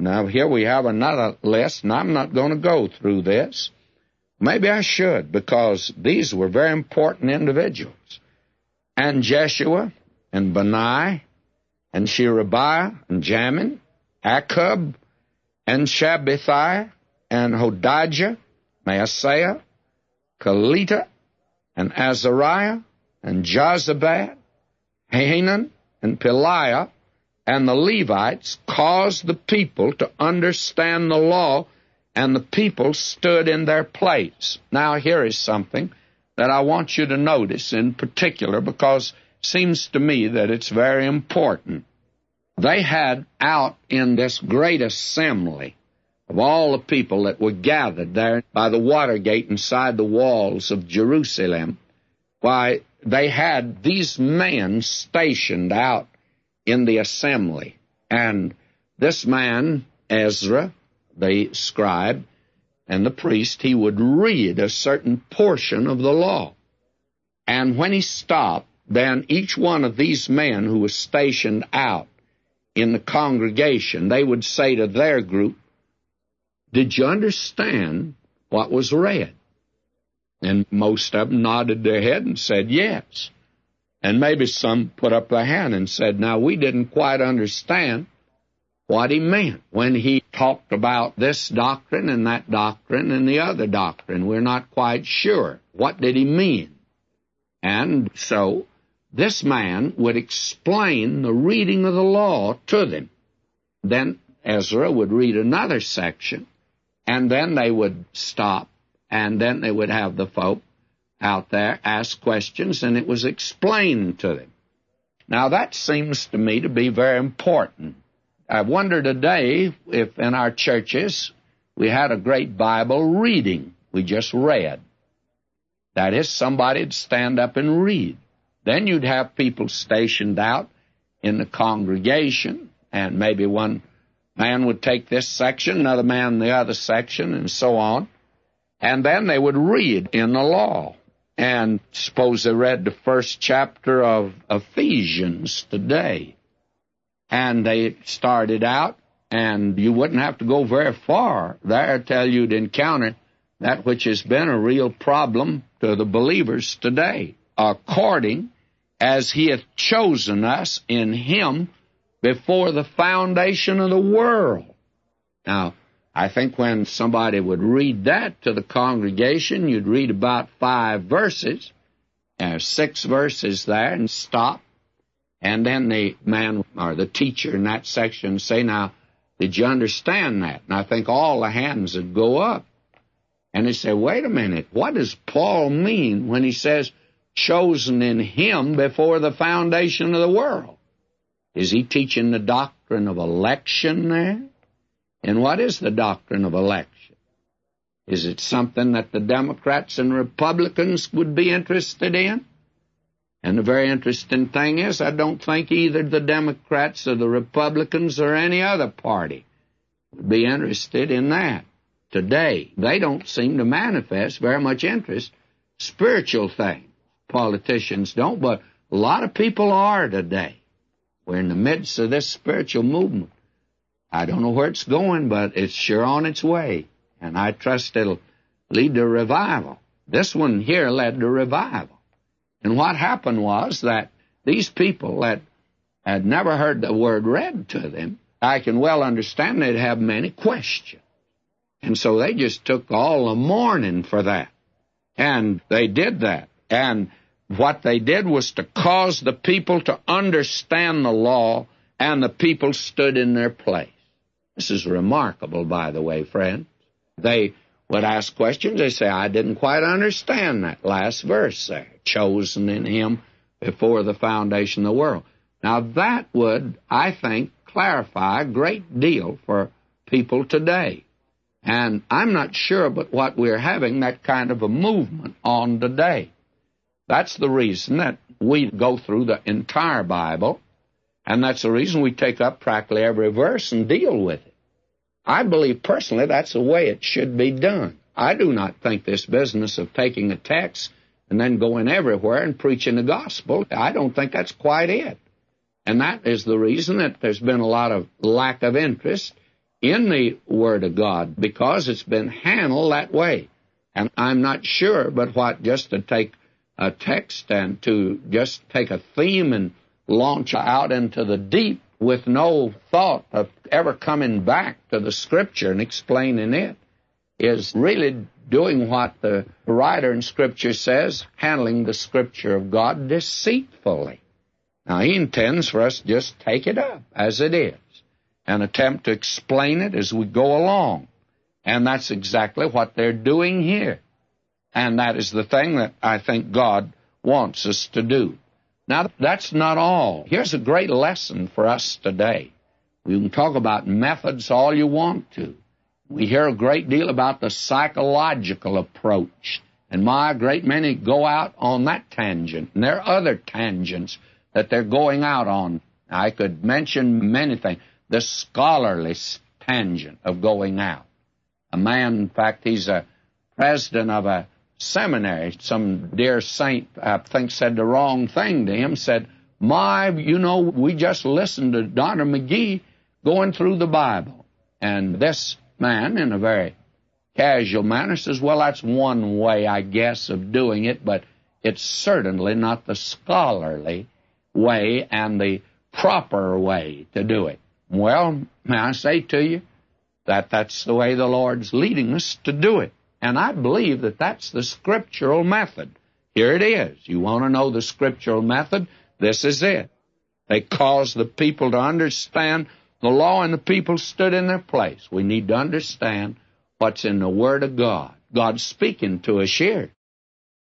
Now, here we have another list, and I'm not going to go through this. Maybe I should, because these were very important individuals. And Jeshua, and Benai, and Sherebiah, and Jamin, Akkub, and Shabbathai, and Hodijah, Maaseiah, Kelita, and Azariah, and Jozabad, Hanan, and Peliah, and the Levites caused the people to understand the law, and the people stood in their place. Now, here is something that I want you to notice in particular, because it seems to me that it's very important. They had out in this great assembly of all the people that were gathered there by the water gate inside the walls of Jerusalem, why, they had these men stationed out in the assembly. And this man, Ezra, the scribe and the priest, he would read a certain portion of the law. And when he stopped, then each one of these men who was stationed out in the congregation, they would say to their group, "Did you understand what was read?" And most of them nodded their head and said yes. And maybe some put up their hand and said, "Now, we didn't quite understand what he meant when he talked about this doctrine and that doctrine and the other doctrine. We're not quite sure. What did he mean?" And so this man would explain the reading of the law to them. Then Ezra would read another section, and then they would stop, and then they would have the folk out there ask questions, and it was explained to them. Now, that seems to me to be very important. I wonder today if in our churches we had a great Bible reading. We just read. That is, somebody'd stand up and read. Then you'd have people stationed out in the congregation, and maybe one man would take this section, another man the other section, and so on. And then they would read in the law. And suppose they read the first chapter of Ephesians today. And they started out, and you wouldn't have to go very far there till you'd encounter that which has been a real problem to the believers today. According as he hath chosen us in him before the foundation of the world. Now, I think when somebody would read that to the congregation, you'd read about 5 verses, 6 verses there, and stop. And then the man or the teacher in that section would say, "Now, did you understand that?" And I think all the hands would go up. And they say, "Wait a minute, what does Paul mean when he says, chosen in him before the foundation of the world? Is he teaching the doctrine of election there? And what is the doctrine of election? Is it something that the Democrats and Republicans would be interested in?" And the very interesting thing is, I don't think either the Democrats or the Republicans or any other party would be interested in that today. They don't seem to manifest very much interest in spiritual things. Politicians don't, but a lot of people are today. We're in the midst of this spiritual movement. I don't know where it's going, but it's sure on its way. And I trust it'll lead to revival. This one here led to revival. And what happened was that these people that had never heard the word read to them, I can well understand they'd have many questions. And so they just took all the morning for that. And they did that. And what they did was to cause the people to understand the law, and the people stood in their place. This is remarkable, by the way, friends. They would ask questions. They say, "I didn't quite understand that last verse there, chosen in him before the foundation of the world." Now, that would, I think, clarify a great deal for people today. And I'm not sure but what we're having that kind of a movement on today. That's the reason that we go through the entire Bible, and that's the reason we take up practically every verse and deal with it. I believe personally that's the way it should be done. I do not think this business of taking a text and then going everywhere and preaching the gospel, I don't think that's quite it. And that is the reason that there's been a lot of lack of interest in the Word of God because it's been handled that way. And I'm not sure, but what, just to take a text and to just take a theme and launch out into the deep with no thought of ever coming back to the Scripture and explaining it is really doing what the writer in Scripture says, handling the Scripture of God deceitfully. Now, he intends for us to just take it up as it is and attempt to explain it as we go along. And that's exactly what they're doing here. And that is the thing that I think God wants us to do. Now, that's not all. Here's a great lesson for us today. You can talk about methods all you want to. We hear a great deal about the psychological approach. And my, great many go out on that tangent. And there are other tangents that they're going out on. I could mention many things. The scholarly tangent of going out. A man, in fact, he's a president of a seminary. Some dear saint, I think, said the wrong thing to him, said, we just listened to Dr. McGee going through the Bible. And this man, in a very casual manner, says, well, that's one way, I guess, of doing it, but it's certainly not the scholarly way and the proper way to do it. Well, may I say to you that that's the way the Lord's leading us to do it. And I believe that that's the scriptural method. Here it is. You want to know the scriptural method? This is it. They caused the people to understand the law, and the people stood in their place. We need to understand what's in the Word of God. God's speaking to us here.